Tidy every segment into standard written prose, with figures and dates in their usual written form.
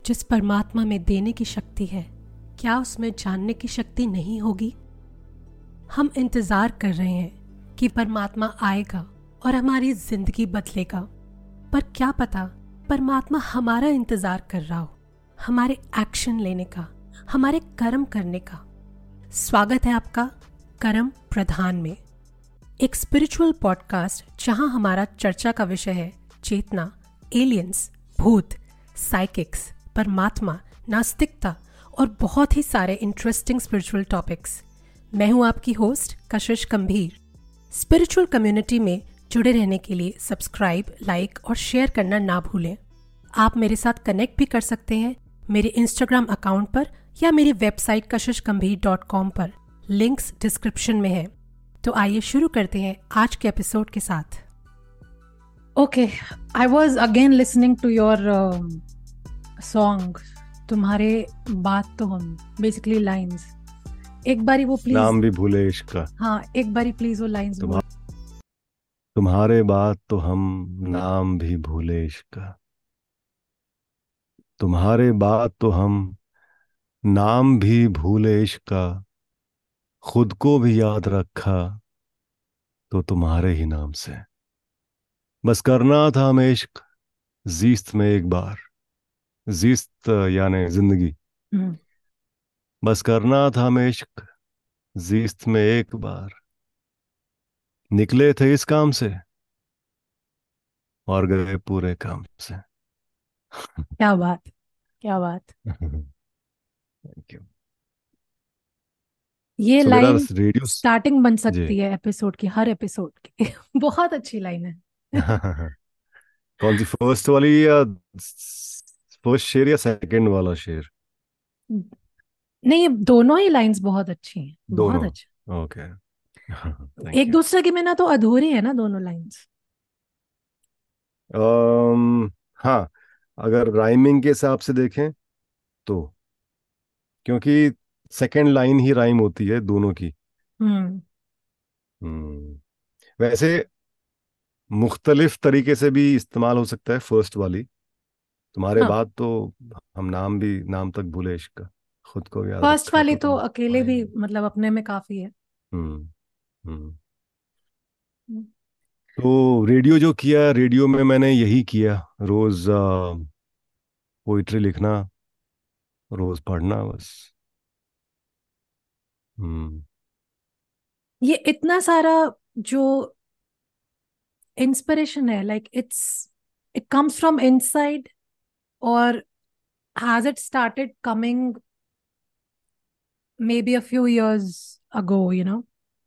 जिस परमात्मा में देने की शक्ति है, क्या उसमें जानने की शक्ति नहीं होगी? हम इंतज़ार कर रहे हैं कि परमात्मा आएगा और हमारी जिंदगी बदलेगा, पर क्या पता परमात्मा हमारा इंतज़ार कर रहा हो, हमारे एक्शन लेने का, हमारे कर्म करने का। स्वागत है आपका कर्म प्रधान में, एक स्पिरिचुअल पॉडकास्ट जहां हमारा चर्चा का विषय है चेतना, एलियंस, भूत, साइकिक्स, परमात्मा, नास्तिकता और बहुत ही सारे इंटरेस्टिंग स्पिरिचुअल टॉपिक्स। मैं हूं आपकी होस्ट कशिश गंभीर। स्पिरिचुअल कम्युनिटी में जुड़े रहने के लिए सब्सक्राइब, लाइक और शेयर करना ना भूलें। आप मेरे साथ कनेक्ट भी कर सकते हैं मेरे इंस्टाग्राम अकाउंट पर या मेरी वेबसाइट kashishgambhir.com पर। लिंक्स डिस्क्रिप्शन में है। तो आइए शुरू करते हैं आज के एपिसोड के साथ। Okay, I was again listening to your song, तुम्हारे बात तो हम, basically lines. एक बारी वो प्लीज, नाम भी भूले इश्क का। हाँ एक बारी प्लीज वो लाइंस बोल। तुम्हारे बात तो हम, नाम भी भूले इश्क का। तुम्हारे बात तो हम, नाम भी भूले इश्क का। खुद को भी याद रखा तो तुम्हारे ही नाम से। बस करना था हमें इश्क जीस्त में एक बार। जीस्त यानी जिंदगी। बस करना था हमें इश्क जीस्त में एक बार। निकले थे इस काम से और गए पूरे काम से। क्या बात, क्या बात। Thank you. ये मेरा लाइन रेडियो स्टार्टिंग बन जी। सकती है एपिसोड की, हर एपिसोड की। बहुत अच्छी लाइन है। कौन सी, फर्स्ट वाली या फर्स्ट शेर या सेकंड वाला शेर? नहीं, ये दोनों ही लाइंस बहुत अच्छी हैं, बहुत दोनों। अच्छी। ओके। थैंक एक यू। दूसरे के बिना तो अधूरी है ना दोनों लाइंस। हाँ, अगर राइमिंग के हिसाब से देखें तो, क्योंकि सेकंड लाइन ही राइम होती है दोनों की। हम्म। हम्म वैसे मुख्तलिफ तरीके से भी इस्तेमाल हो सकता है फर्स्ट वाली। तुम्हारे हाँ, बाद तो हम, नाम भी, नाम तक भूले इश्क का। खुद को याद फर्स्ट रखा वाली तो तो तुम्हारे अकेले भी ही। मतलब अपने में काफी है। हम्म हम्म हम्म। तो रेडियो जो किया, रेडियो में मैंने यही किया, रोज पोइट्री लिखना, रोज पढ़ना, बस। हम्म ये इतना सारा जो इंस्पिरेशन है, like it comes from inside, और has it started coming maybe a few years ago, you know?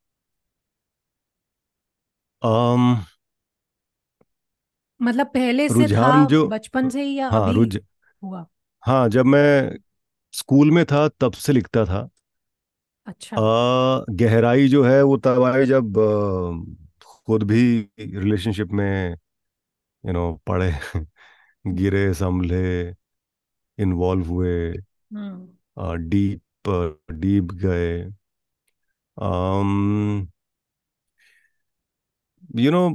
um, मतलब पहले से था, रुझान जो, बचपन से ही, या हाँ अभी रुझ हुआ? हाँ, जब मैं स्कूल में था तब से लिखता था। अच्छा। गहराई जो है वो तब आई जब खुद भी रिलेशनशिप में, पड़े, गिरे, संभले, इन्वॉल्व हुए, हम्म। डीप डीप गए। um, यू नो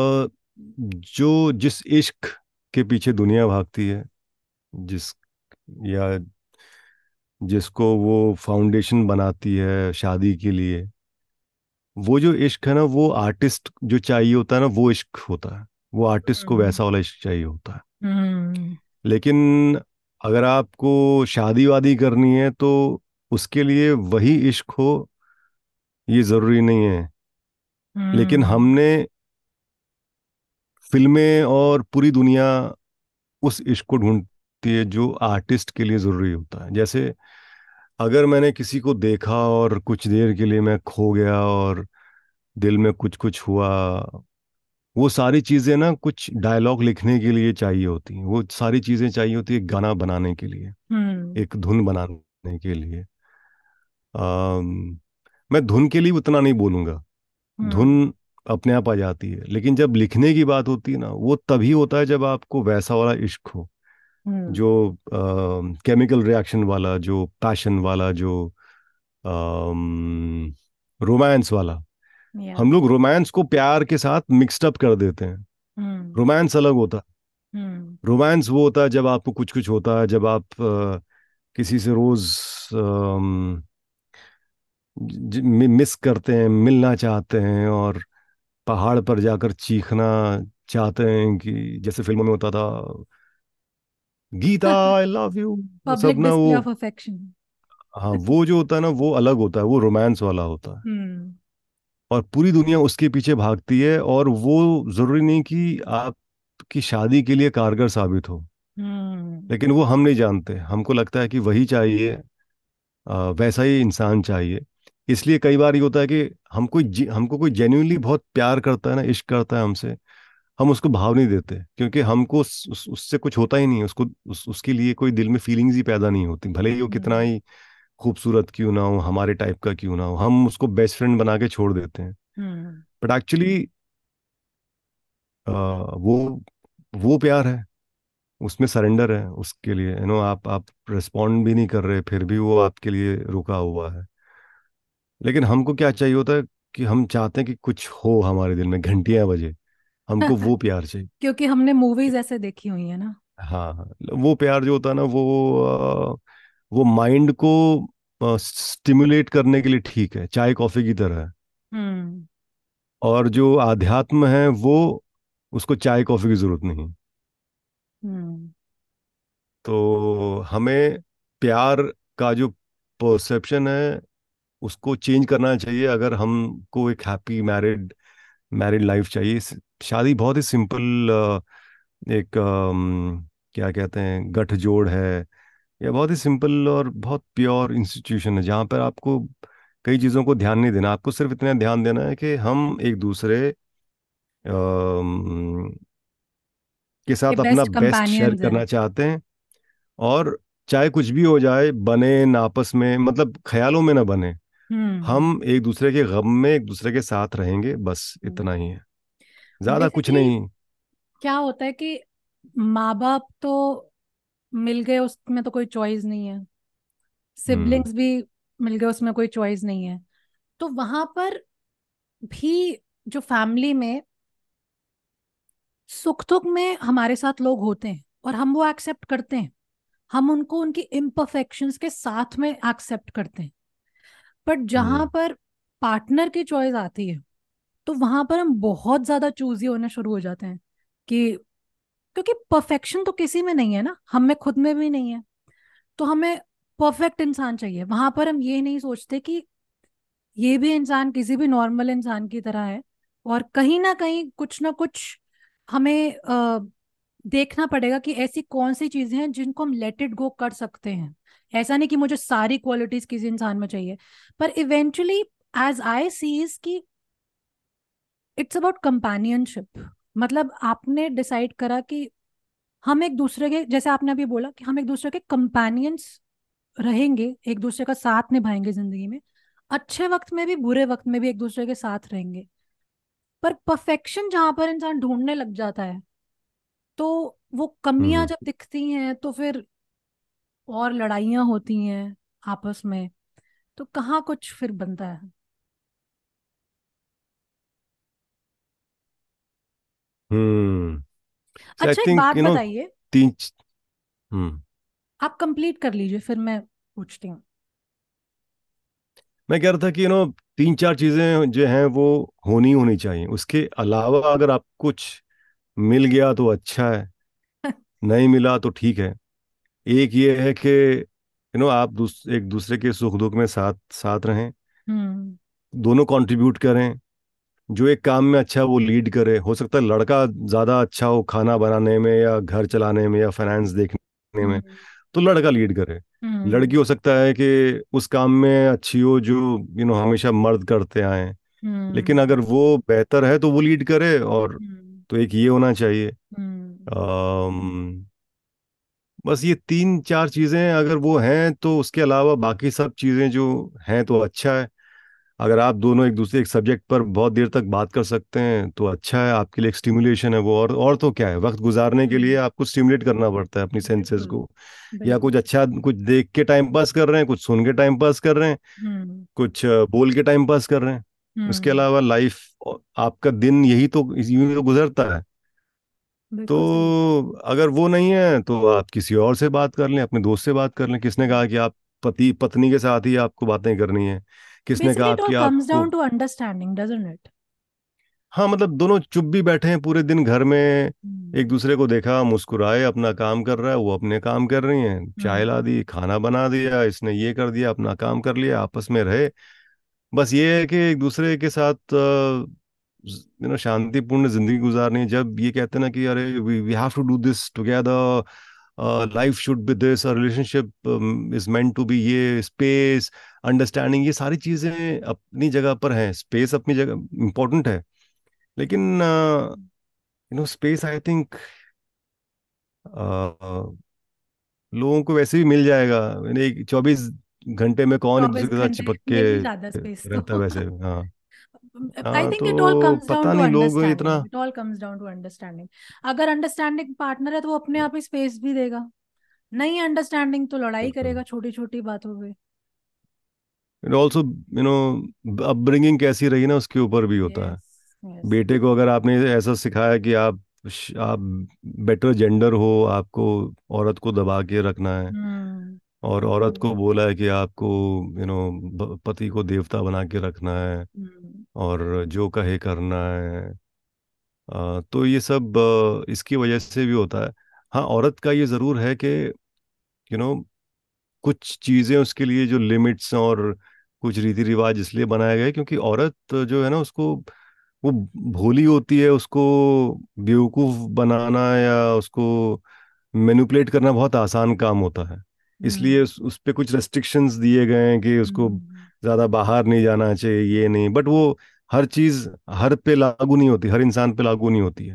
जो जिस इश्क के पीछे दुनिया भागती है, जिस या जिसको वो फाउंडेशन बनाती है शादी के लिए, वो जो इश्क है ना, वो आर्टिस्ट जो चाहिए होता है ना, वो इश्क होता है। वो आर्टिस्ट को हम्म। वैसा वाला इश्क चाहिए होता है। हम्म। लेकिन अगर आपको शादी वादी करनी है तो उसके लिए वही इश्क हो, ये ज़रूरी नहीं है। लेकिन हम्म। हमने, फिल्में और पूरी दुनिया उस इश्क को ढूंढती है जो आर्टिस्ट के लिए ज़रूरी होता है। जैसे अगर मैंने किसी को देखा और कुछ देर के लिए मैं खो गया और दिल में कुछ कुछ हुआ, वो सारी चीज़ें ना कुछ डायलॉग लिखने के लिए चाहिए होती हैं। वो सारी चीज़ें चाहिए होती है गाना बनाने के लिए, हम्म। एक धुन बनाने के लिए। मैं धुन के लिए उतना नहीं बोलूँगा, हम्म। धुन अपने आप आ जाती है। लेकिन जब लिखने की बात होती है ना, वो तभी होता है जब आपको वैसा वाला इश्क हो, हम्म। जो केमिकल रिएक्शन वाला, जो पैशन वाला, जो रोमांस वाला। या। हम लोग रोमांस को प्यार के साथ मिक्सड अप कर देते हैं। हम्म। रोमांस अलग होता है, हम्म। रोमांस वो होता है जब आपको कुछ कुछ होता है, जब आप किसी से रोज मिस करते हैं, मिलना चाहते हैं, और पहाड़ पर जाकर चीखना चाहते हैं, कि जैसे फिल्मों में होता था, गीता आई लव यू, वो सब पब्लिक ना वो। Display of affection. हाँ, वो जो होता है ना, वो अलग होता है, वो रोमांस वाला होता है। हम्म। और पूरी दुनिया उसके पीछे भागती है, और वो जरूरी नहीं कि आपकी शादी के लिए कारगर साबित हो, हम्म। लेकिन वो हम नहीं जानते, हमको लगता है कि वही चाहिए, वैसा ही इंसान चाहिए। इसलिए कई बार ये होता है कि हमको कोई जेन्युइनली बहुत प्यार करता है ना, इश्क करता है हमसे, हम उसको भाव नहीं देते, क्योंकि हमको उससे कुछ होता ही नहीं है, उसके लिए कोई दिल में फीलिंग्स ही पैदा नहीं होती, भले ही वो कितना हम्म। ही खूबसूरत क्यों ना हो, हमारे टाइप का क्यों ना हो, हम उसको बेस्ट फ्रेंड बना के छोड़ देते हैं। हम्म। बट एक्चुअली वो प्यार है, उसमें सरेंडर है उसके लिए, आप रिस्पॉन्ड भी नहीं कर रहे, फिर भी वो आपके लिए रुका हुआ है। लेकिन हमको क्या चाहिए होता है, कि हम चाहते हैं कि कुछ हो हमारे दिल में, घंटियां बजे, हमको वो प्यार चाहिए। क्योंकि हमने मूवीज ऐसे देखी हुई है ना। हाँ हाँ, वो प्यार जो होता है ना, वो माइंड को स्टिमुलेट करने के लिए ठीक है, चाय कॉफी की तरह है। हम्म। और जो आध्यात्म है वो, उसको चाय कॉफी की जरूरत नहीं। हम्म। तो हमें प्यार का जो परसेप्शन है, उसको चेंज करना चाहिए, अगर हमको एक हैप्पी मैरिड मैरिड लाइफ चाहिए। शादी बहुत ही सिंपल, एक क्या कहते हैं, गठजोड़ है। यह बहुत ही सिंपल और बहुत प्योर इंस्टीट्यूशन है, जहाँ पर आपको कई चीज़ों को ध्यान नहीं देना, आपको सिर्फ इतना ध्यान देना है कि हम एक दूसरे के ये साथ अपना बेस्ट बेस्ट शेयर कंपेनियंस है। करना चाहते हैं। और चाहे कुछ भी हो जाए, बने ना आपस में, मतलब ख्यालों में ना बने, हम्म। हम एक दूसरे के गम में एक दूसरे के साथ रहेंगे, बस इतना ही है, ज्यादा कुछ बेसिकली नहीं। क्या होता है कि माँ बाप तो मिल गए, उसमें तो कोई चॉइस नहीं है। हम्म सिबलिंग्स भी मिल गए, उसमें कोई चॉइस नहीं है। तो वहां पर भी जो फैमिली में सुख दुख में हमारे साथ लोग होते हैं और हम वो एक्सेप्ट करते हैं। हम उनको उनकी इम्परफेक्शंस के साथ में एक्सेप्ट करते हैं। बट जहां हम्म पर पार्टनर की चॉइस आती है, तो वहां पर हम बहुत ज्यादा चूजी होने शुरू हो जाते हैं कि क्योंकि परफेक्शन तो किसी में नहीं है ना, हम में खुद में भी नहीं है। तो हमें परफेक्ट इंसान चाहिए। वहां पर हम ये नहीं सोचते कि ये भी इंसान किसी भी नॉर्मल इंसान की तरह है, और कहीं ना कुछ हमें देखना पड़ेगा कि ऐसी कौन सी चीजें हैं जिनको हम लेट इट गो कर सकते हैं। ऐसा नहीं कि मुझे सारी क्वालिटीज किसी इंसान में चाहिए, पर eventually as I see is कि इट्स अबाउट कंपेनियनशिप। मतलब आपने डिसाइड करा कि हम एक दूसरे के, जैसे आपने अभी बोला कि हम एक दूसरे के कंपेनियंस रहेंगे, एक दूसरे का साथ निभाएंगे जिंदगी में, अच्छे वक्त में भी बुरे वक्त में भी एक दूसरे के साथ रहेंगे। पर परफेक्शन जहां पर इंसान ढूंढने लग जाता है, तो वो कमियां हम्म जब दिखती हैं तो फिर और लड़ाइयां होती हैं आपस में। तो कहाँ कुछ फिर बनता है। हम्म आई अच्छा, एक थिंक बात बताइए। तीन। हम्म आप कंप्लीट कर लीजिए, फिर मैं पूछती हूँ। मैं कह रहा था कि तीन चार चीजें जो हैं वो होनी होनी चाहिए, उसके अलावा अगर आप कुछ मिल गया तो अच्छा है, नहीं मिला तो ठीक है। एक ये है कि आप एक दूसरे के सुख दुख में साथ साथ रहें, हम्म। दोनों कंट्रीब्यूट करें। जो एक काम में अच्छा है वो लीड करे, हो सकता है लड़का ज़्यादा अच्छा हो खाना बनाने में या घर चलाने में या फाइनेंस देखने में, हम्म। तो लड़का लीड करे। हम्म। लड़की हो सकता है कि उस काम में अच्छी हो जो हमेशा मर्द करते आए हैं, हम्म। लेकिन अगर वो बेहतर है तो वो लीड करे। और हम्म। तो एक ये होना चाहिए। हम्म। बस ये तीन चार चीजें अगर वो हैं, तो उसके अलावा बाकी सब चीजें जो हैं तो अच्छा है। अगर आप दोनों एक दूसरे एक सब्जेक्ट पर बहुत देर तक बात कर सकते हैं तो अच्छा है, आपके लिए एक स्टिमुलेशन है वो। और तो क्या है, वक्त गुजारने के लिए हम्म। आपको स्टिमुलेट करना पड़ता है अपनी सेंसेस बिल्कुल। को। या बिल्कुल। कुछ अच्छा, कुछ देख के टाइम पास कर रहे हैं, कुछ सुन के टाइम पास कर रहे हैं, हम्म। कुछ बोल के टाइम पास कर रहे हैं। उसके हम्म। अलावा लाइफ, आपका दिन यही तो यूं ही तो गुजरता है। बिल्कुल सही बात तो है। अगर वो नहीं है तो आप किसी और से बात कर लें, अपने दोस्त से बात कर लें। किसने कहा कि आप पति पत्नी के साथ ही आपको बातें करनी है? किसने बेसिकली कहा इट ऑल कि कम्स आपको? Down to understanding, doesn't it? हाँ, मतलब दोनों चुप भी बैठे हैं पूरे दिन घर में, एक हम्म। दूसरे को देखा, मुस्कुराए, अपना काम कर रहा है, वो अपने काम कर रही हैं, चाय ला हम्म। दी, खाना बना दिया, इसने ये कर दिया, अपना काम कर लिया, आपस में रहे। बस ये है कि एक दूसरे के साथ शांतिपूर्ण जिंदगी गुजारनी है। जब ये कहते हैं ना कि अरे we have to do this together, life should be this, relationship is meant to be, ये स्पेस, अंडरस्टैंडिंग, ये सारी चीजें अपनी जगह पर हैं, स्पेस अपनी जगह इम्पोर्टेंट है, लेकिन स्पेस आई थिंक लोगों को वैसे भी मिल जाएगा। मैंने एक 24 घंटे में कौन एक दूसरे चौबीस के साथ घंटे चिपक के मिल ही जाता स्पेस तो। रहता है वैसे। हाँ। आई हाँ, थिंक इट ऑल तो कम्स डाउन पता टू नहीं लोग इतना। Understanding, it all comes down to understanding. अगर अंडरस्टैंडिंग पार्टनर है तो वो अपने आप ही स्पेस भी देगा। नहीं अंडरस्टैंडिंग तो लड़ाई बिल्कुल। करेगा छोटी छोटी बातों पे। ऑल्सो अपब्रिंगिंग कैसी रही ना, उसके ऊपर भी होता है। यस। यस। बेटे को अगर आपने ऐसा सिखाया कि आप बेटर जेंडर हो, आपको औरत को दबा के रखना है, हम्म। और औरत को बोला है कि आपको पति को देवता बना के रखना है, हम्म। और जो कहे करना है, तो ये सब इसकी वजह से भी होता है। हाँ, औरत का ये ज़रूर है कि यू नो कुछ चीज़ें उसके लिए जो लिमिट्स और कुछ रीति रिवाज इसलिए बनाए गए क्योंकि औरत जो है ना, उसको वो भोली होती है, उसको बेवकूफ़ बनाना या उसको मैनिपुलेट करना बहुत आसान काम होता है। हम्म। इसलिए उस पे कुछ रेस्ट्रिक्शंस दिए गए हैं कि उसको हम्म। ज़्यादा बाहर नहीं जाना चाहिए, ये नहीं, बट वो हर चीज़ हर पे लागू नहीं होती, हर इंसान पे लागू नहीं होती है।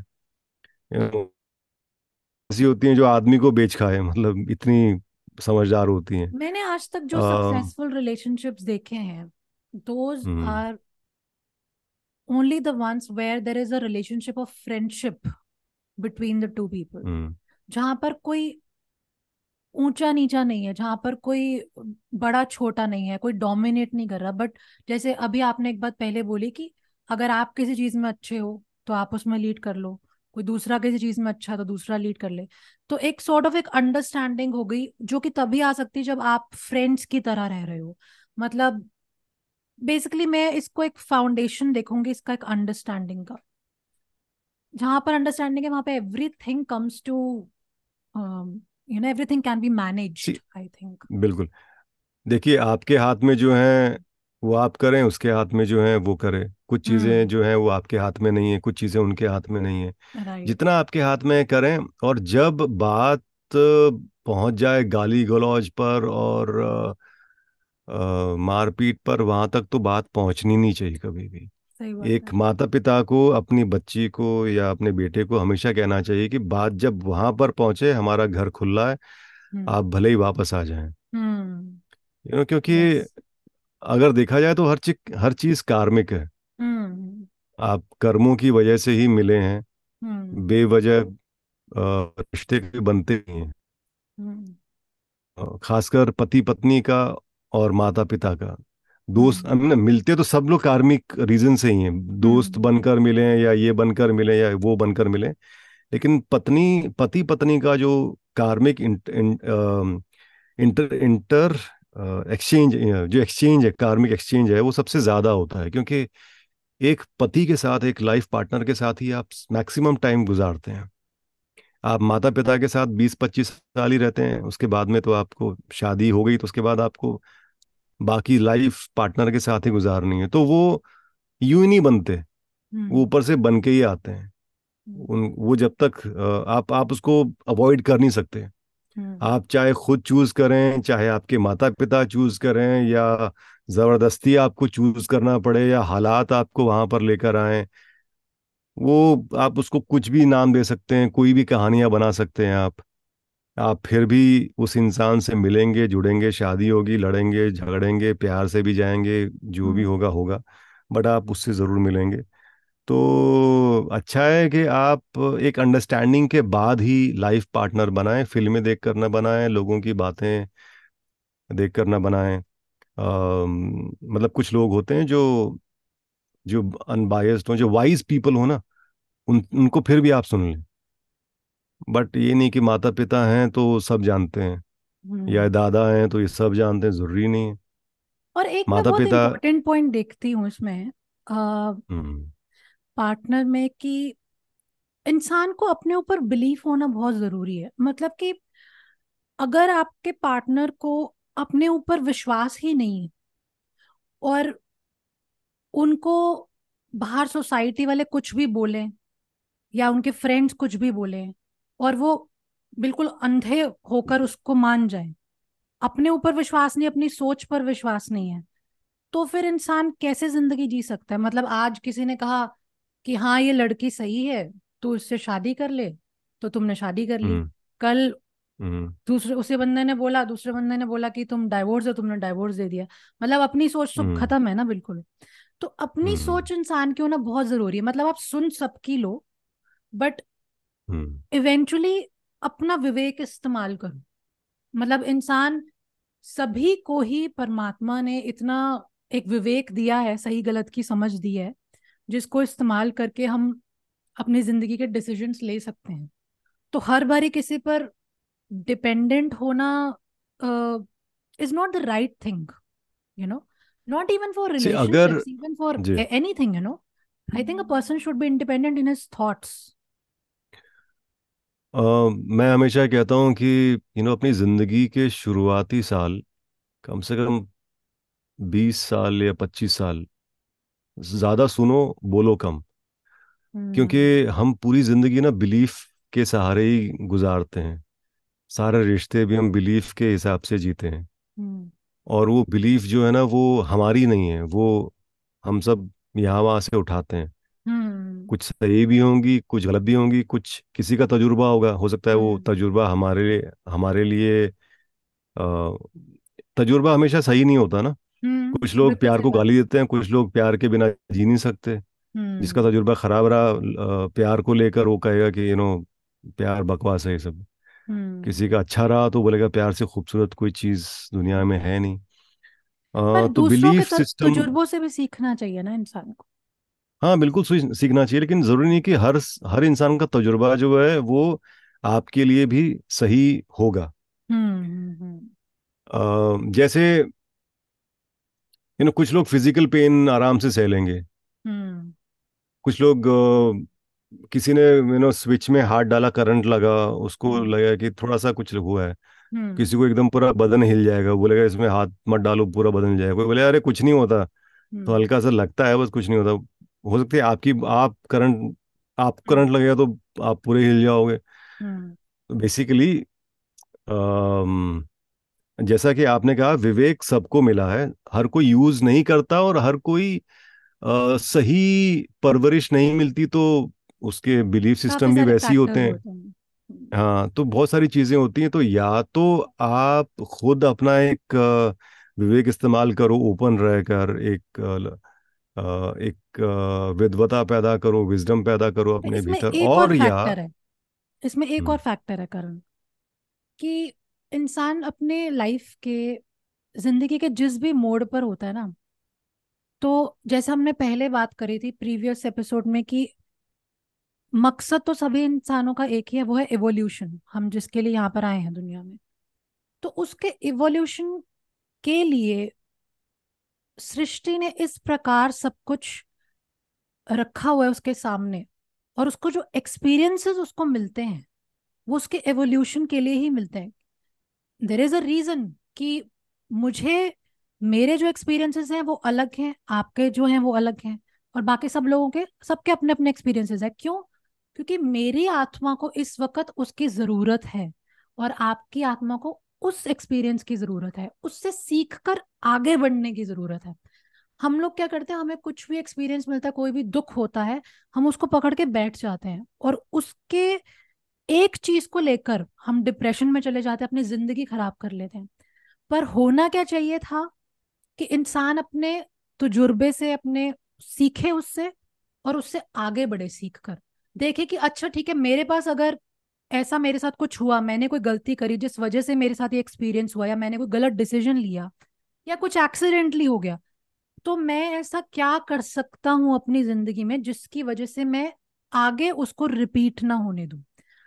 ऐसी होती हैं जो आदमी को बेच खाए, मतलब इतनी समझदार होती हैं। मैंने आज तक जो अ, सक्सेसफुल रिलेशनशिप्स देखे हैं, those hmm. Are only the ones where there is a relationship of friendship between the two people, hmm. जहां पर कोई ऊंचा नीचा नहीं है, जहां पर कोई बड़ा छोटा नहीं है, कोई डोमिनेट नहीं कर रहा। बट जैसे अभी आपने एक बात पहले बोली कि अगर आप किसी चीज में अच्छे हो तो आप उसमें लीड कर लो, कोई दूसरा किसी चीज में अच्छा है तो दूसरा लीड कर ले। तो एक सॉर्ट ऑफ एक अंडरस्टैंडिंग हो गई, जो कि तभी आ सकती है जब आप फ्रेंड्स की तरह रह रहे हो। मतलब बेसिकली मैं इसको एक फाउंडेशन देखूंगी इसका, एक अंडरस्टैंडिंग का। जहां पर अंडरस्टैंडिंग है वहां पे everything comes to, everything can be see, managed, I think. बिल्कुल। देखिए, आपके हाथ में जो है वो आप करें, उसके हाथ में जो है वो करे। कुछ चीज़ें हम्म। जो हैं वो आपके हाथ में नहीं है, कुछ चीज़ें उनके हाथ में नहीं है। राइट। जितना आपके हाथ में है करें, और जब बात पहुंच जाए गाली गलौज पर और मारपीट पर, वहां तक तो बात पहुंचनी नहीं चाहिए कभी भी। सही बात एक है। माता पिता को अपनी बच्ची को या अपने बेटे को हमेशा कहना चाहिए कि बात जब वहां पर पहुंचे, हमारा घर खुला है, हम्म। आप भले ही वापस आ जाएं। हम्म। क्योंकि यस। अगर देखा जाए तो हर चीज कार्मिक है। हम्म। आप कर्मों की वजह से ही मिले हैं, हम्म। बेवजह रिश्ते के बनते नहीं हैं। हम्म। खासकर पति पत्नी का और माता पिता का। दोस्त, हम्म। I mean, मिलते तो सब लोग कार्मिक रीजन से ही हैं, दोस्त हम्म। बनकर मिले या ये बनकर मिले या वो बनकर मिले। लेकिन पति पत्नी का जो कार्मिक इंटर इंटर एक्सचेंज, जो एक्सचेंज है, कार्मिक एक्सचेंज है, वो सबसे ज्यादा होता है, क्योंकि एक पति के साथ, एक लाइफ पार्टनर के साथ ही आप मैक्सिमम टाइम गुजारते हैं। आप माता पिता के साथ 20-25 साल ही रहते हैं, उसके बाद में तो आपको शादी हो गई, तो उसके बाद आपको बाकी लाइफ पार्टनर के साथ ही गुजारनी है। तो वो यूं ही नहीं बनते, वो हम्म। ऊपर से बन के ही आते हैं। उन वो जब तक आप उसको अवॉइड कर नहीं सकते। हम्म। आप चाहे खुद चूज करें, चाहे आपके माता पिता चूज करें, या जबरदस्ती आपको चूज करना पड़े, या हालात आपको वहां पर लेकर आए, वो आप उसको कुछ भी नाम दे सकते हैं, कोई भी कहानियां बना सकते हैं आप फिर भी उस इंसान से मिलेंगे, जुड़ेंगे, शादी होगी, लड़ेंगे झगड़ेंगे, प्यार से भी जाएंगे, जो भी हम्म। होगा होगा, बट आप उससे ज़रूर मिलेंगे। तो अच्छा है कि आप एक अंडरस्टैंडिंग के बाद ही लाइफ पार्टनर बनाएं, फिल्में देख कर ना बनाएं, लोगों की बातें देख कर ना बनाएं। मतलब कुछ लोग होते हैं जो जो अनबायस्ड हो, जो वाइज पीपल हो ना, उनको फिर भी आप सुन लें। बट ये नहीं कि माता पिता हैं तो सब जानते हैं, हम्म। या दादा हैं तो ये सब जानते हैं, जरूरी नहीं है। और एक मैं माता बहुत पिता। इंपॉर्टेंट पॉइंट देखती हूँ इसमें हम्म। पार्टनर में, कि इंसान को अपने ऊपर बिलीफ होना बहुत जरूरी है। मतलब कि अगर आपके पार्टनर को अपने ऊपर विश्वास ही नहीं है, और उनको बाहर सोसाइटी वाले कुछ भी बोले या उनके फ्रेंड्स कुछ भी बोले, और वो बिल्कुल अंधे होकर उसको मान जाए, अपने ऊपर विश्वास नहीं, अपनी सोच पर विश्वास नहीं है, तो फिर इंसान कैसे जिंदगी जी सकता है? मतलब आज किसी ने कहा कि हाँ ये लड़की सही है, तू इससे शादी कर ले, तो तुमने शादी कर ली। हम्म। कल हम्म। दूसरे उसी बंदे ने बोला, दूसरे बंदे ने बोला कि तुम डाइवोर्स हो, तुमने डाइवोर्स दे दिया। मतलब अपनी सोच तो हम्म। खत्म है ना बिल्कुल। तो अपनी हम्म। सोच इंसान की होना बहुत जरूरी है। मतलब आप सुन सबकी लो, बट हम्म। इवेंचुअली अपना विवेक इस्तेमाल करो। मतलब इंसान, सभी को ही परमात्मा ने इतना एक विवेक दिया है, सही गलत की समझ दी है, जिसको इस्तेमाल करके हम अपनी जिंदगी के डिसीजंस ले सकते हैं। तो हर बारी किसी पर डिपेंडेंट होना is not the right thing, you know, not even for see अगर रिलेशनशिप्स, इवन फॉर जी anything, you know. I think a person should be independent in his thoughts. मैं हमेशा कहता हूँ कि अपनी ज़िंदगी के शुरुआती साल, कम से कम 20 साल या 25 साल, ज़्यादा सुनो, बोलो कम। क्योंकि हम्म। हम पूरी ज़िंदगी ना बिलीफ के सहारे ही गुजारते हैं। सारे रिश्ते भी हम बिलीफ के हिसाब से जीते हैं। हम्म। और वो बिलीफ जो है ना, वो हमारी नहीं है, वो हम सब यहाँ वहाँ से उठाते हैं। हम्म। कुछ सही भी होंगी, कुछ गलत भी होंगी, कुछ किसी का तजुर्बा होगा, हो सकता है वो हम्म। तजुर्बा हमारे लिए तजुर्बा हमेशा सही नहीं होता ना। कुछ लोग बिल्कुल प्यार सही को बात गाली है। देते हैं, कुछ लोग प्यार के बिना जी नहीं सकते। जिसका हम्म। तजुर्बा खराब रहा प्यार को लेकर, वो कहेगा कि प्यार बकवास है ये सब। हम्म। किसी का अच्छा रहा तो बोलेगा प्यार से खूबसूरत कोई चीज़ दुनिया में है नहीं। पर तो दूसरों के बिलीफ सिस्टम। तजुर्बों से भी सीखना चाहिए ना इंसान को। हाँ बिल्कुल सीखना चाहिए, लेकिन ज़रूरी नहीं कि हर हर इंसान का तजुर्बा जो है वो आपके लिए भी सही होगा। हम्म। जैसे कुछ लोग फिजिकल पेन आराम से सह लेंगे। हम्म। कुछ लोग किसी ने स्विच में हाथ डाला, करंट लगा, उसको हम्म। लगा कि थोड़ा सा कुछ हुआ है। हम्म। किसी को एकदम पूरा बदन हिल जाएगा, वो बोलेगा इसमें हाथ मत डालो पूरा बदन हिल जाएगा। कोई बोले अरे कुछ नहीं होता, तो हम्म। हल्का सा लगता है बस, कुछ नहीं होता। हो सकती है आप हम्म। करंट लगेगा तो आप पूरे हिल जाओगे। हम्म। तो बेसिकली जैसा कि आपने कहा, विवेक सबको मिला है, हर कोई यूज नहीं करता, और हर कोई सही परवरिश नहीं मिलती, तो उसके बिलीफ काफी सिस्टम भी सारे वैसे ही होते फैक्टर्स हैं। होते हैं। हाँ, तो बहुत सारी चीजें होती हैं। तो या तो आप खुद अपना एक विवेक इस्तेमाल करो, ओपन रहकर एक विद्वता पैदा करो, विजडम पैदा करो अपने इसमें भीतर, एक और और या फैक्टर है, इसमें एक और हम्म। फैक्टर है करण, कि इंसान अपने लाइफ के, जिंदगी के जिस भी मोड़ पर होता है ना, तो जैसे हमने पहले बात करी थी प्रीवियस एपिसोड में, कि मकसद तो सभी इंसानों का एक ही है, वो है इवोल्यूशन। हम जिसके लिए यहाँ पर आए हैं दुनिया में, तो उसके इवोल्यूशन के लिए सृष्टि ने इस प्रकार सब कुछ रखा हुआ है उसके सामने, और उसको जो एक्सपीरियंसेस उसको मिलते हैं, वो उसके एवोल्यूशन के लिए ही मिलते हैं। देर इज अ रीजन कि मुझे, मेरे जो एक्सपीरियंसेस हैं वो अलग हैं, आपके जो हैं वो अलग हैं, और बाकी सब लोगों के, सबके अपने अपने एक्सपीरियंसेस हैं। क्यों? क्योंकि मेरी आत्मा को इस वक्त उसकी जरूरत है, और आपकी आत्मा को उस एक्सपीरियंस की जरूरत है, उससे सीख कर आगे बढ़ने की जरूरत है। हम लोग क्या करते हैं, हमें कुछ भी एक्सपीरियंस मिलता है, कोई भी दुख होता है, हम उसको पकड़ के बैठ जाते हैं, और उसके एक चीज को लेकर हम डिप्रेशन में चले जाते हैं, अपनी जिंदगी खराब कर लेते हैं। पर होना क्या चाहिए था, कि इंसान अपने तजुर्बे से, अपने सीखे उससे, और उससे आगे बढ़े, सीख कर देखे कि अच्छा ठीक है, मेरे पास अगर ऐसा मेरे साथ कुछ हुआ, मैंने कोई गलती करी जिस वजह से मेरे साथ ये एक्सपीरियंस हुआ, या मैंने कोई गलत डिसीजन लिया, या कुछ एक्सीडेंटली हो गया, तो मैं ऐसा क्या कर सकता हूं अपनी जिंदगी में जिसकी वजह से मैं आगे उसको रिपीट ना होने दूं।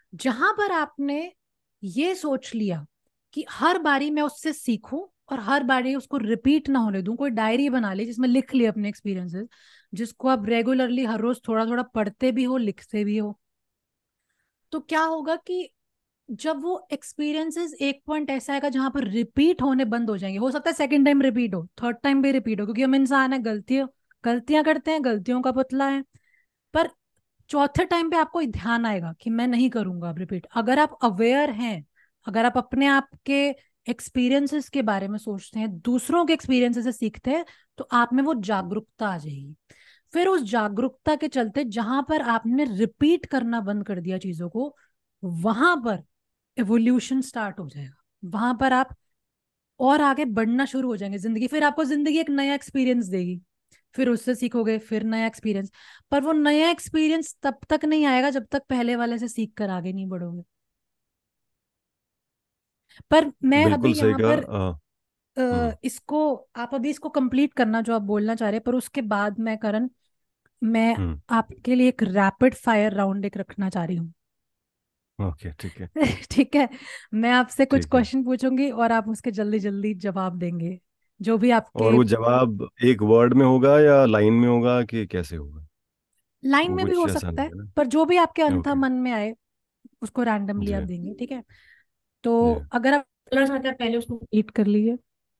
जहां पर आपने ये सोच लिया कि हर बारी मैं उससे सीखूं और हर बारी उसको रिपीट ना होने दूं, कोई डायरी बना ली जिसमें लिख लिए अपने एक्सपीरियंसेस, जिसको आप रेगुलरली हर रोज थोड़ा थोड़ा पढ़ते भी हो, लिखते भी हो, तो क्या होगा कि जब वो एक्सपीरियंसेस एक पॉइंट ऐसा आएगा जहां पर रिपीट होने बंद हो जाएंगे। हो सकता है सेकंड टाइम रिपीट हो, थर्ड टाइम भी रिपीट हो, क्योंकि हम इंसान है, गलतियां गलतियां करते हैं, गलतियों का पुतला है। पर चौथे टाइम पे आपको ध्यान आएगा कि मैं नहीं करूंगा अब रिपीट। अगर आप अवेयर हैं, अगर आप अपने आप के एक्सपीरियंसेस के बारे में सोचते हैं, दूसरों के एक्सपीरियंसेस से सीखते हैं, तो आप में वो जागरूकता आ जाएगी। फिर उस जागरूकता के चलते जहां पर आपने रिपीट करना बंद कर दिया चीजों को, वहां पर एवोल्यूशन स्टार्ट हो जाएगा। वहां पर आप और आगे बढ़ना शुरू हो जाएंगे जिंदगी। फिर आपको जिंदगी एक नया एक्सपीरियंस देगी, फिर उससे सीखोगे, फिर नया एक्सपीरियंस। पर वो नया एक्सपीरियंस तब तक नहीं आएगा जब तक पहले वाले से सीख कर आगे नहीं बढ़ोगे। पर मैं अभी बिल्कुल सही यहाँ कहा। पर हम्म। इसको, आप अभी इसको कंप्लीट करना जो आप बोलना चाह रहे हैं, पर उसके बाद मैं करण, मैं हम्म। आपके लिए एक रैपिड फायर राउंड एक रखना चाह रही हूँ। ओके, ठीक है। ठीक है। मैं आपसे कुछ ठीक है। क्वेश्चन पूछूंगी और आप उसके जल्दी जल्दी जवाब देंगे, जो भी और आपके। वो जवाब एक वर्ड में होगा या लाइन में होगा कि कैसे होगा? लाइन वो में भी कुछ हो ऐसा सकता नहीं है, है ना? पर जो भी आपके अंतः ओके। मन में आए उसको रैंडमली आप जी। देंगे, ठीक है? तो जी। अगर आप बोलना चाहते हैं पहले उसको कंप्लीट कर लीजिए।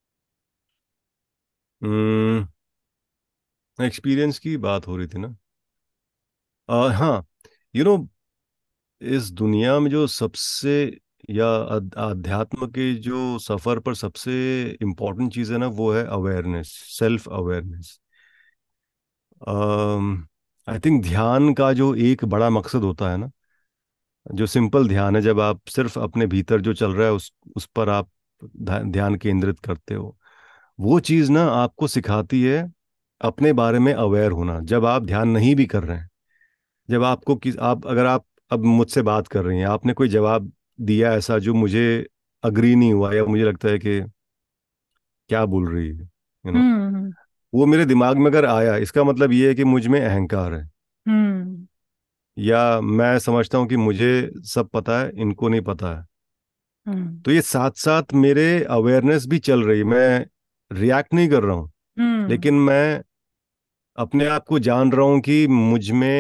हम्म। एक्सपीरियंस की बात हो रही थी ना? हाँ। यू नो, इस दुनिया में जो सबसे या अध्यात्म के जो सफर पर सबसे इम्पोर्टेंट चीज़ है ना, वो है awareness, self awareness. I think ध्यान का जो एक बड़ा मकसद होता है ना, जो सिंपल ध्यान है, जब आप सिर्फ अपने भीतर जो चल रहा है उस पर आप ध्यान केंद्रित करते हो, वो चीज़ ना आपको सिखाती है अपने बारे में अवेयर होना। जब आप ध्यान नहीं भी कर रहे हैं, जब आपको आप अगर आप अब मुझसे बात कर रही हैं, आपने कोई जवाब दिया ऐसा जो मुझे अग्री नहीं हुआ, या मुझे लगता है कि क्या बोल रही है, हम्म। वो मेरे दिमाग में अगर आया, इसका मतलब ये है कि मुझ में अहंकार है, हम्म। या मैं समझता हूँ कि मुझे सब पता है, इनको नहीं पता है। हम्म। तो ये साथ साथ मेरे अवेयरनेस भी चल रही है, मैं रिएक्ट नहीं कर रहा हूँ, हम्म। लेकिन मैं अपने आप को जान रहा हूँ कि मुझ में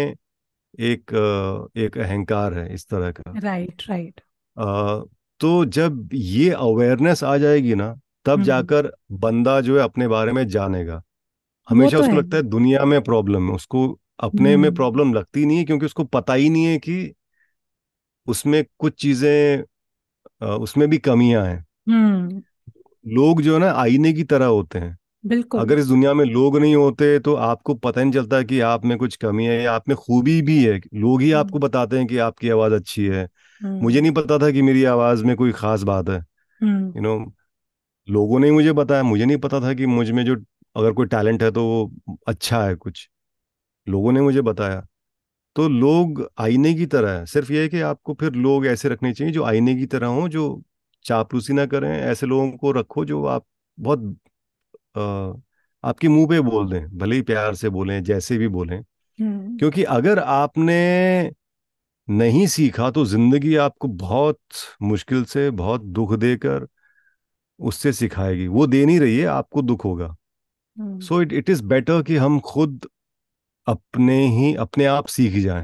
एक अहंकार है इस तरह का। Right, right. अ, तो जब ये अवेयरनेस आ जाएगी ना, तब हम्म। जाकर बंदा जो है अपने बारे में जानेगा। वो हमेशा तो उसको है। लगता है दुनिया में प्रॉब्लम है, उसको अपने में हम्म। प्रॉब्लम लगती नहीं है, क्योंकि उसको पता ही नहीं है कि उसमें कुछ चीजें, उसमें भी कमियां हैं। हम्म। लोग जो है ना आईने की तरह होते हैं। बिल्कुल। अगर इस दुनिया में लोग नहीं होते तो आपको पता नहीं चलता कि आप में कुछ कमी है या आप में खूबी भी है। लोग ही आपको हम्म। बताते हैं कि आपकी आवाज़ अच्छी है। मुझे हम्म। नहीं पता था कि मेरी आवाज़ में कोई खास बात है। हम्म। यू नो, लोगों ने ही मुझे बताया, मुझे नहीं पता था कि मुझ में जो अगर कोई टैलेंट है तो वो अच्छा है कुछ। लोगों ने मुझे बताया। तो लोग आईने की तरह है, सिर्फ ये है कि आपको फिर लोग ऐसे रखने चाहिए जो आईने की तरह हों, जो चापलूसी ना करें। ऐसे लोगों को रखो जो आप बहुत आपके मुंह पे बोल दें, भले ही प्यार से बोलें, जैसे भी बोलें। हम्म। क्योंकि अगर आपने नहीं सीखा तो जिंदगी आपको बहुत मुश्किल से, बहुत दुख देकर उससे सिखाएगी। वो दे नहीं रही है, आपको दुख होगा। Hmm. So it it is better कि हम खुद अपने आप सीख जाएं।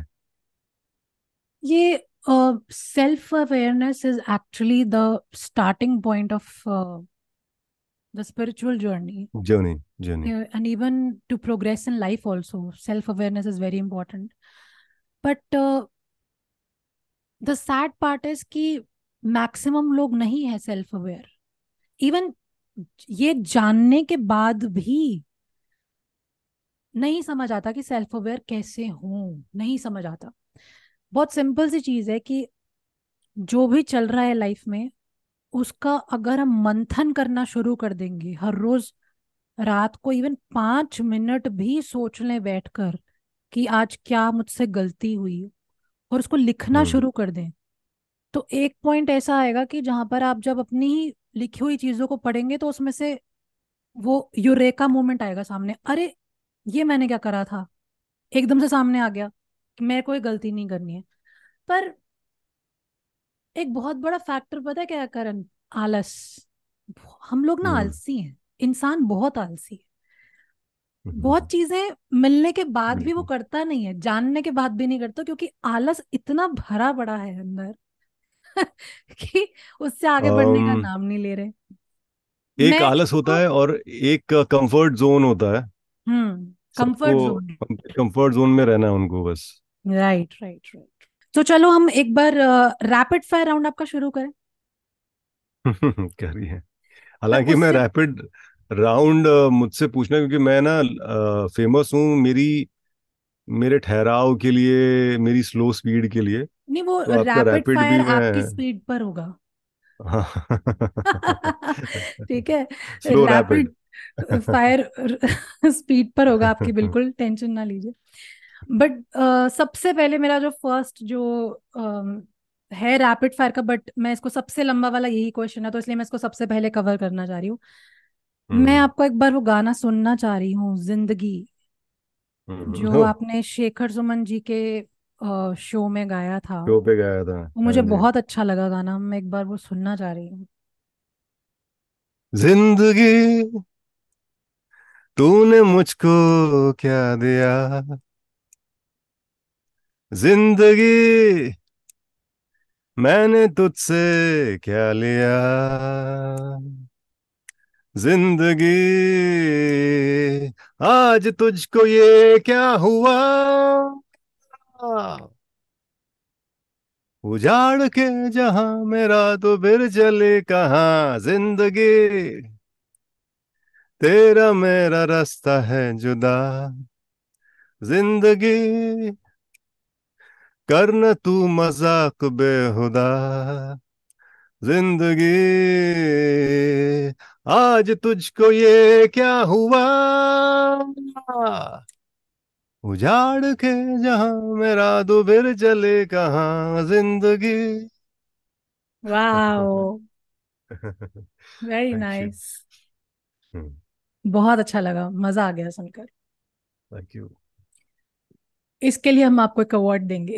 ये self awareness is actually the starting point of the spiritual journey, journey. Journey. and even to progress in life also self awareness is very important. But the sad part is कि maximum लोग नहीं है self aware. Even ये जानने के बाद भी नहीं समझ आता कि सेल्फ अवेयर कैसे हूं, नहीं समझ आता। बहुत सिंपल सी चीज है कि जो भी चल रहा है लाइफ में, उसका अगर हम मंथन करना शुरू कर देंगे हर रोज, रात को इवन 5 मिनट भी सोच लें बैठकर कि आज क्या मुझसे गलती हुई, और उसको लिखना हम्म। शुरू कर दें, तो एक पॉइंट ऐसा आएगा कि जहां पर आप जब अपनी ही लिखी हुई चीजों को पढ़ेंगे तो उसमें से वो यूरेका मोमेंट आएगा सामने। अरे, ये मैंने क्या करा था, एकदम से सामने आ गया कि मेरे को ये गलती नहीं करनी है। पर एक बहुत बड़ा फैक्टर पता है क्या है करण? आलस। हम लोग ना हम्म। आलसी हैं। इंसान बहुत आलसी है। बहुत हम्म, चीजें मिलने के बाद भी वो बिल्कुल। करता नहीं है, जानने के बाद भी नहीं करता, क्योंकि आलस इतना भरा पड़ा है अंदर कि उससे आगे बढ़ने का अम, नाम नहीं ले रहे। एक मैं आलस होता इसको है और एक कंफर्ट जोन होता है। सबको कंफर्ट जोन। कंफर्ट जोन में रहना है उनको बस। Right right right. तो चलो हम एक बार रैपिड फायर राउंड आपका शुरू करें। कह रही है। पर हालांकि मैं उससे रैपिड राउंड मुझसे पूछना, क्योंकि मैं ना फेमस हूँ मेरी मेरे ठहराव के लिए, मेरी स्लो स्पीड के लिए। नहीं, वो तो आपका रैपिड रैपिड फायर भी आपकी मैं। स्पीड पर होगा। हाँ। ठीक है। Slow rapid. Rapid fire speed पर होगा आपकी, बिल्कुल टेंशन ना लीजिए। बट सबसे पहले मेरा जो फर्स्ट जो है रैपिड फायर का, बट मैं इसको सबसे लंबा वाला यही क्वेश्चन है, तो इसलिए मैं इसको सबसे पहले कवर करना चाह रही हूँ। मैं हम्म। आपको एक बार वो गाना सुनना चाह रही हूँ, जिंदगी, जो हो। आपने शेखर सुमन जी के शो में गाया था। शो पे गया था। वो हाँ मुझे जी। बहुत अच्छा लगा गाना, मैं एक बार वो सुनना चाह रही हूँ। जिंदगी तूने मुझको क्या दिया, जिंदगी मैंने तुझसे क्या लिया, जिंदगी आज तुझको ये क्या हुआ, उजाड़ के जहां मेरा तो फिर चले कहाँ, जिंदगी तेरा मेरा रास्ता है जुदा, जिंदगी करना तू मजाक बेहुदा, जिंदगी आज तुझको ये क्या हुआ, उजाड़ के जहां मेरा तो फिर चले कहाँ, जिंदगी। वाह, वेरी थैंक यू। नाइस। बहुत अच्छा लगा, मजा आ गया सुनकर। Thank you. इसके लिए हम आपको एक अवार्ड देंगे।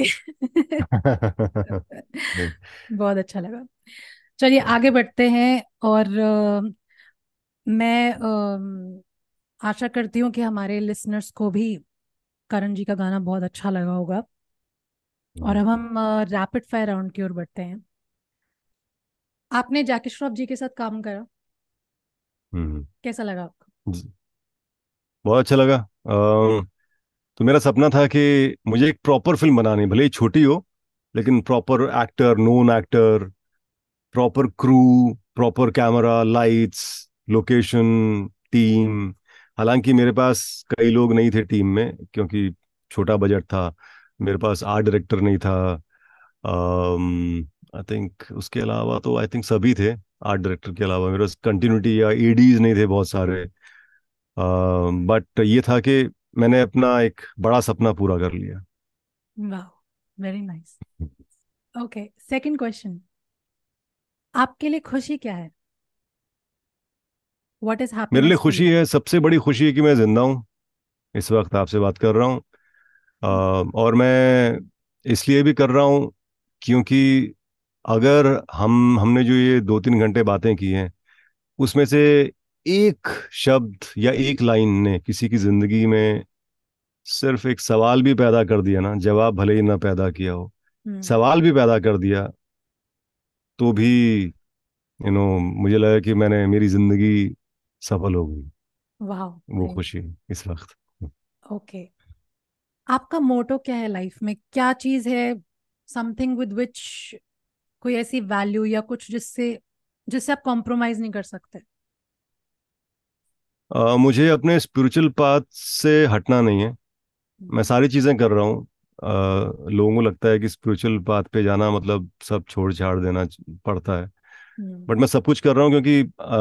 बहुत अच्छा लगा। चलिए थैंक आगे यू। बढ़ते हैं। और मैं आशा करती हूँ कि हमारे लिसनर्स को भी करण जी का गाना बहुत अच्छा लगा होगा। और अब हम रैपिड फायर राउंड की ओर बढ़ते हैं। आपने जैकी श्रॉफ जी के साथ काम करा, हम्म। कैसा लगा आपको? बहुत अच्छा लगा। तो मेरा सपना था कि मुझे एक प्रॉपर फिल्म बनानी, भले ही छोटी हो, लेकिन proper actor, known actor, proper crew, proper camera, lights, location, team. हालांकि मेरे पास कई लोग नहीं थे टीम में, क्योंकि छोटा बजट था। मेरे पास आर्ट डायरेक्टर नहीं था। आई थिंक उसके अलावा तो आई थिंक सभी थे। आर्ट डायरेक्टर के अलावा मेरे पास कंटिन्यूटी या एडीज नहीं थे बहुत सारे। बट ये था कि मैंने अपना एक बड़ा सपना पूरा कर लिया। वाह, very nice. Okay, second question. आपके लिए खुशी क्या है? व्हाट इज मेरे लिए हैप्पीनेस टू खुशी यू? है, सबसे बड़ी खुशी है कि मैं जिंदा हूँ, इस वक्त आपसे बात कर रहा हूँ। और मैं इसलिए भी कर रहा हूँ क्योंकि अगर हमने जो ये 2-3 घंटे बातें की हैं, उसमें से एक शब्द या एक लाइन ने किसी की जिंदगी में सिर्फ एक सवाल भी पैदा कर दिया ना, जवाब भले ही ना पैदा किया हो, हम्म। सवाल भी पैदा कर दिया, तो भी मुझे लगा कि मैंने मेरी जिंदगी सफल हो गई। वाह, वो वेरी। खुशी इस वक्त। ओके, आपका मोटो क्या है लाइफ में? क्या चीज है, समथिंग विद विच, कोई ऐसी वैल्यू या कुछ जिससे जिससे आप कॉम्प्रोमाइज नहीं कर सकते? मुझे अपने स्पिरिचुअल पाथ से हटना नहीं है। मैं हम्म। सारी चीज़ें कर रहा हूँ। लोगों को लगता है कि स्पिरिचुअल पाथ पे जाना मतलब सब छोड़ छाड़ देना पड़ता है। हम्म। बट मैं सब कुछ कर रहा हूँ, क्योंकि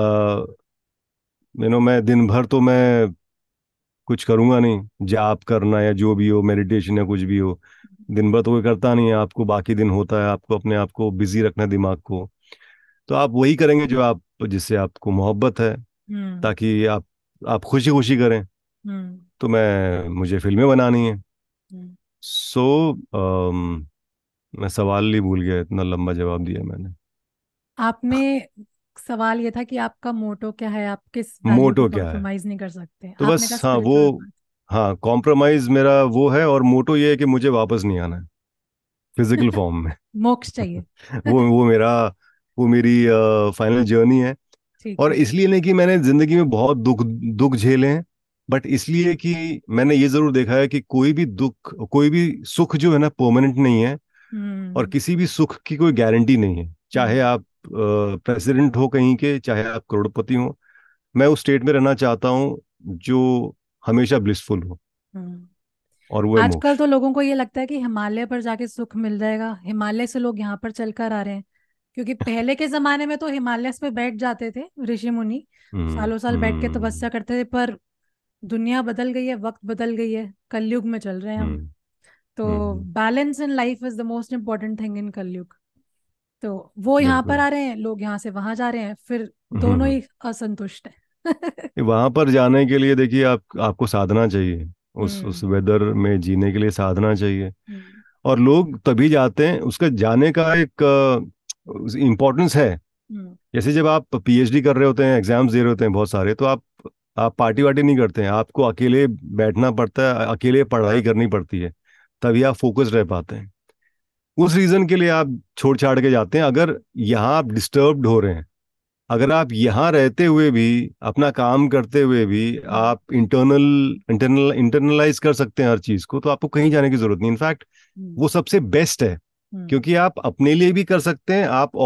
मैं दिन भर तो मैं कुछ करूँगा नहीं, जाप करना या जो भी हो, मेडिटेशन या कुछ भी हो, दिन भर तो कोई करता नहीं है। आपको बाकी दिन होता है, आपको अपने आप को बिजी रखना है, दिमाग को। तो आप वही करेंगे जो आप जिससे आपको मोहब्बत है, हम्म। ताकि आप खुशी खुशी करें। हम्म। तो मुझे फिल्में बनानी है। हम्म। सो मैं सवाल ही भूल गया, इतना लंबा जवाब दिया मैंने। आपने सवाल ये था कि आपका मोटो क्या है, आप किस वैल्यू को मोटो क्या है? कॉम्प्रोमाइज नहीं कर सकते, तो आपने बस कहा हाँ वो, स्पिरिचुअल पाथ। हाँ कॉम्प्रोमाइज मेरा वो है, और मोटो ये है कि मुझे वापस नहीं आना है फिजिकल फॉर्म में। मोक्ष चाहिए। वो मेरा, वो मेरी फाइनल जर्नी है। ठीक और है। इसलिए नहीं कि मैंने जिंदगी में बहुत दुख दुख झेले हैं, बट इसलिए कि मैंने ये जरूर देखा है कि कोई भी दुख, कोई भी सुख जो है ना, परमानेंट नहीं है। और हम्म। किसी भी सुख की कोई गारंटी नहीं है, चाहे हम्म। आप प्रेसिडेंट हो कहीं के, चाहे आप करोड़पति हो। मैं उस स्टेट में रहना चाहता हूँ जो हमेशा ब्लिसफुल हो, हम्म। और वो है आजकल मोक्ष। तो लोगों को ये लगता है कि हिमालय पर जाके सुख मिल जाएगा, हिमालय से लोग यहाँ पर चलकर आ रहे हैं। क्योंकि पहले के जमाने में तो हिमालय पे बैठ जाते थे ऋषि मुनि, हम्म सालों साल बैठ के हम्म तपस्या करते थे। पर दुनिया बदल गई है, वक्त बदल गई है, कलयुग में चल रहे हैं हम। हम्म तो hmm balance in life is the most important thing in Kalyug. तो वो यहाँ पर बिल्कुल। आ रहे हैं, लोग यहाँ से वहां जा रहे हैं, फिर दोनों हम्म ही असंतुष्ट हैं। वहां पर जाने के लिए देखिए, आपको साधना चाहिए। उस हम्म। वेदर में जीने के लिए साधना चाहिए। हम्म। और लोग तभी जाते हैं, उसका जाने का एक इम्पोर्टेंस है। हम्म। जैसे जब आप पीएचडी कर रहे होते हैं, एग्जाम्स दे रहे होते हैं बहुत सारे, तो आप पार्टी वार्टी नहीं करते हैं, आपको अकेले बैठना पड़ता है, अकेले पढ़ाई करनी पड़ती है, तभी आप फोकस रह पाते हैं। उस रीजन के लिए आप छोड़ छाड़ के जाते हैं। अगर यहाँ आप डिस्टर्ब्ड हो रहे हैं, अगर आप यहाँ रहते हुए भी, अपना काम करते हुए भी, हम्म। आप इंटरनलाइज कर सकते हैं हर चीज को, तो आपको कहीं जाने की जरूरत नहीं। इनफैक्ट हम्म। वो सबसे बेस्ट है। हम्म। क्योंकि आप अपने लिए भी कर सकते हैं, आप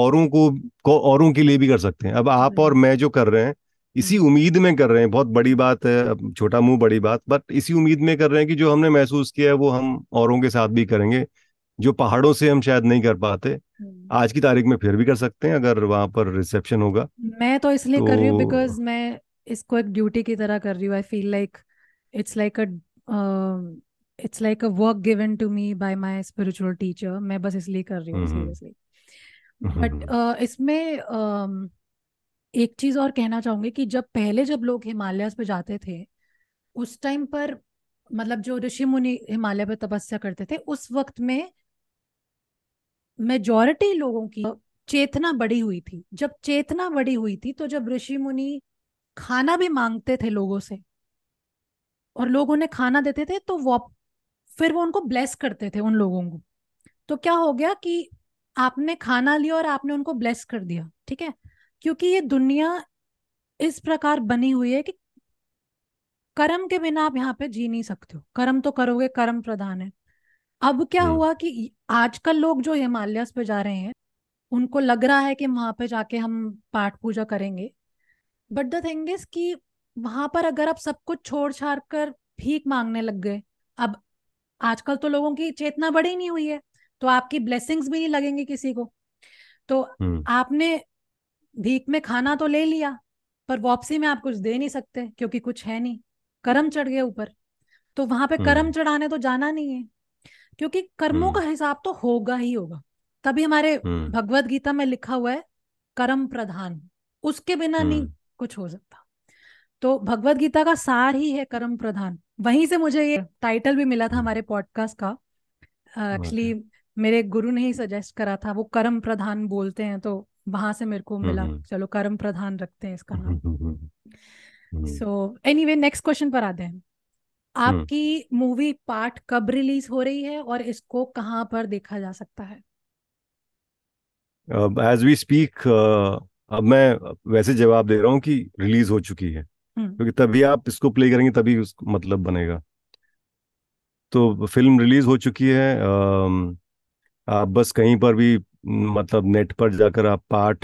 औरों के लिए भी कर सकते हैं। अब आप और Right. मैं जो कर रहे हैं, इसी हम्म। उम्मीद में कर रहे हैं, बहुत बड़ी बात है, अब छोटा मुंह बड़ी बात, बट इसी उम्मीद में कर रहे हैं कि जो हमने महसूस किया है वो हम औरों के साथ भी करेंगे, जो पहाड़ों से हम शायद नहीं कर पाते, हम्म। आज की तारीख में फिर भी कर सकते हैं अगर वहां पर रिसेप्शन होगा। मैं तो इसलिए कर रही हूँ बिकॉज तो मैं इसको एक ड्यूटी की तरह कर रही हूँ। I feel like it's like a it's like a work given to me by my spiritual teacher. मैं बस इसलिए कर रही हूँ हम्म सीरियसली। बट हम्म इसमें एक चीज और कहना चाहूंगी कि जब लोग हिमालयास पे जाते थे उस टाइम पर, मतलब जो ऋषि मुनि हिमालय पे तपस्या करते थे उस वक्त में मेजॉरिटी लोगों की चेतना बढ़ी हुई थी। जब चेतना बढ़ी हुई थी तो जब ऋषि मुनि खाना भी मांगते थे लोगों से और लोग उन्हें खाना देते थे तो वो फिर वो उनको ब्लेस करते थे उन लोगों को। तो क्या हो गया कि आपने खाना लिया और आपने उनको ब्लेस कर दिया, ठीक है। क्योंकि ये दुनिया इस प्रकार बनी हुई है कि कर्म के बिना आप यहाँ पे जी नहीं सकते हो, कर्म तो करोगे, कर्म प्रधान है। अब क्या हम्म हुआ कि आजकल लोग जो हिमालयस पे जा रहे हैं उनको लग रहा है कि वहां पे जाके हम पाठ पूजा करेंगे। बट द थिंग इज कि वहां पर अगर आप सब कुछ छोड़ छाड़ कर भीख मांगने लग गए, अब आजकल तो लोगों की चेतना बढ़ी नहीं हुई है, तो आपकी ब्लेसिंग्स भी नहीं लगेंगी किसी को। तो हम्म आपने भीख में खाना तो ले लिया पर वापसी में आप कुछ दे नहीं सकते क्योंकि कुछ है नहीं, कर्म चढ़ गए ऊपर। तो वहां पे कर्म हम्म चढ़ाने तो जाना नहीं है, क्योंकि कर्मों का हम्म हिसाब तो होगा ही होगा। तभी हमारे हम्म भगवत गीता में लिखा हुआ है कर्म प्रधान, उसके बिना नहीं हम्म कुछ हो सकता। तो भगवत गीता का सार ही है कर्म प्रधान। वहीं से मुझे ये टाइटल भी मिला था हम्म, हमारे पॉडकास्ट का। ओके। एक्चुअली मेरे गुरु ने ही सजेस्ट करा था, वो कर्म प्रधान बोलते हैं तो वहां से मेरे को मिला, हम्म चलो कर्म प्रधान रखते हैं इसका हम्म नाम। Hmm hmm so anyway next question पर आते हैं। हम्म आपकी मूवी पार्ट कब रिलीज हो रही है और इसको कहाँ पर देखा जा सकता है? अब एज वी स्पीक, अब मैं वैसे जवाब दे रहा हूँ कि रिलीज हो चुकी है, हम्म। क्योंकि तभी आप इसको प्ले करेंगे तभी उसको मतलब बनेगा। तो फिल्म रिलीज हो चुकी है। आप बस कहीं पर भी, मतलब नेट पर जाकर आप पाठ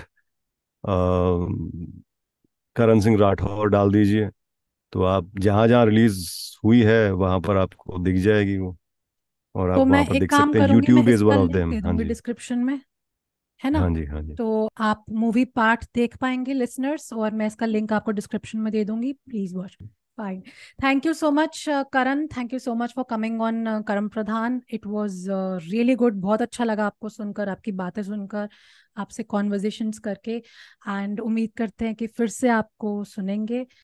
करण सिंह राठौर डाल दीजिए, तो आप जहाँ जहाँ रिलीज हुई है वहाँ पर आपको दिख जाएगी वो, और तो आप मैं वहाँ पर एक देख काम सकते हैं। करूंगी, मैं यूट्यूब इज वन इसका ऑफ लिंक देम। दे हाँ दूंगी जी, डिस्क्रिप्शन में, है ना। हाँ जी, हाँ जी। तो आप मूवी पार्ट देख पाएंगे लिसनर्स, और मैं इसका लिंक आपको डिस्क्रिप्शन में दे दूंगी, please watch. Fine. Thank you so much Karan, thank you so much for coming on Karam Pradhan. It was really good, बहुत अच्छा लगा आपको सुनकर, आपकी बातें सुनकर, आपसे कॉन्वर्जेशंस करके। एंड उम्मीद करते हैं कि फिर से आपको सुनेंगे।